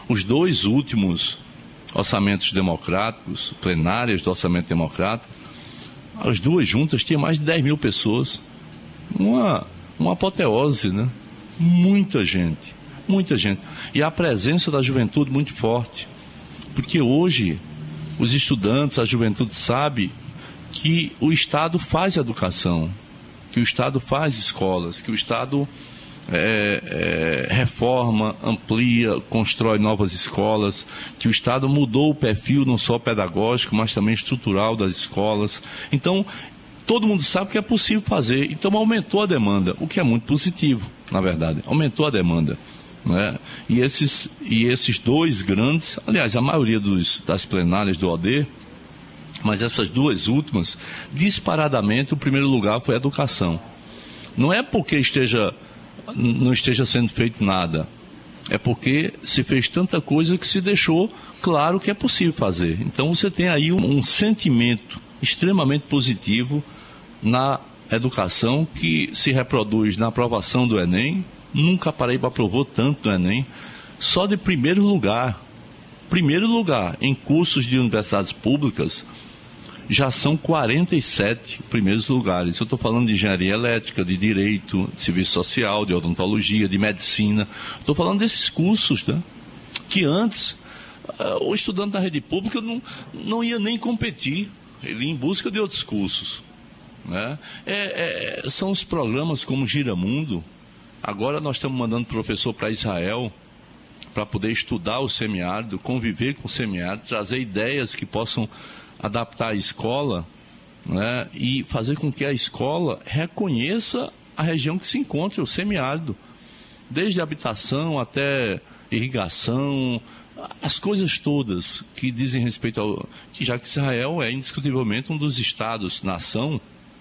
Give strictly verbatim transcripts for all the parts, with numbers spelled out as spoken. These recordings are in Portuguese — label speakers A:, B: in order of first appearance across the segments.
A: Os dois últimos orçamentos democráticos, plenárias do orçamento democrático, as duas juntas tinham mais de dez mil pessoas. Uma, uma apoteose, né? Muita gente, muita gente. E a presença da juventude muito forte. Porque hoje os estudantes, a juventude sabe que o Estado faz educação, que o Estado faz escolas, que o Estado é, é, reforma, amplia, constrói novas escolas, que o Estado mudou o perfil não só pedagógico, mas também estrutural das escolas. Então, todo mundo sabe que é possível fazer. Então, aumentou a demanda, o que é muito positivo, na verdade. Aumentou a demanda. Né? E, esses, e esses dois grandes, aliás, a maioria dos, das plenárias do O D, mas essas duas últimas, disparadamente, o primeiro lugar foi a educação. Não é porque esteja, não esteja sendo feito nada, é porque se fez tanta coisa que se deixou claro que é possível fazer. Então você tem aí um, um sentimento extremamente positivo na educação que se reproduz na aprovação do Enem. Nunca a Paraíba aprovou tanto no Enem, só de primeiro lugar. Primeiro lugar em cursos de universidades públicas, já são quarenta e sete primeiros lugares. Eu estou falando de engenharia elétrica, de direito, de serviço social, de odontologia, de medicina. Estou falando desses cursos, né? Que antes uh, o estudante da rede pública não, não ia nem competir, ele ia em busca de outros cursos. Né? É, é, são os programas como Giramundo. Agora nós estamos mandando professor para Israel para poder estudar o semiárido, conviver com o semiárido, trazer ideias que possam adaptar a escola, né, e fazer com que a escola reconheça a região que se encontra, o semiárido, desde habitação até irrigação, as coisas todas que dizem respeito ao... que já que Israel é indiscutivelmente um dos estados, nação,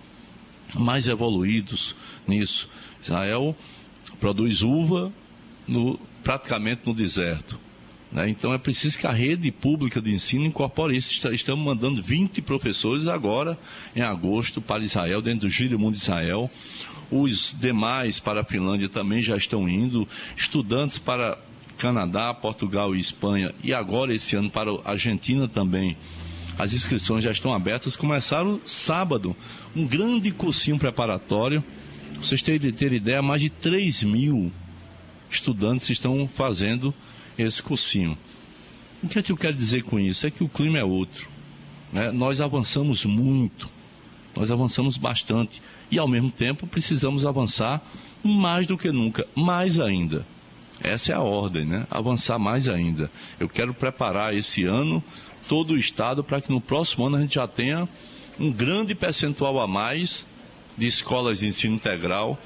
A: mais evoluídos nisso. Israel produz uva no, praticamente no deserto. Né? Então é preciso que a rede pública de ensino incorpore isso. Estamos mandando vinte professores agora, em agosto, para Israel, dentro do Giramundo de Israel. Os demais para a Finlândia também já estão indo. Estudantes para Canadá, Portugal e Espanha. E agora, esse ano, para a Argentina também. As inscrições já estão abertas. Começaram sábado. Um grande cursinho preparatório. Vocês terem, terem ideia, mais de três mil estudantes estão fazendo esse cursinho. O que é que eu quero dizer com isso? É que o clima é outro. Né? Nós avançamos muito, nós avançamos bastante e, ao mesmo tempo, precisamos avançar mais do que nunca, mais ainda. Essa é a ordem, né? Avançar mais ainda. Eu quero preparar esse ano todo o Estado para que no próximo ano a gente já tenha um grande percentual a mais de escolas de ensino integral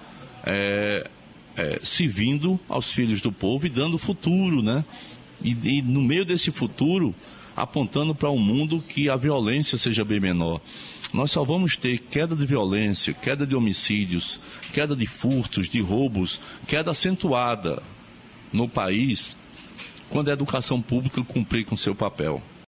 A: é, é, servindo aos filhos do povo e dando futuro, né? E, e no meio desse futuro, apontando para um mundo que a violência seja bem menor. Nós só vamos ter queda de violência, queda de homicídios, queda de furtos, de roubos, queda acentuada no país quando a educação pública cumprir com seu papel.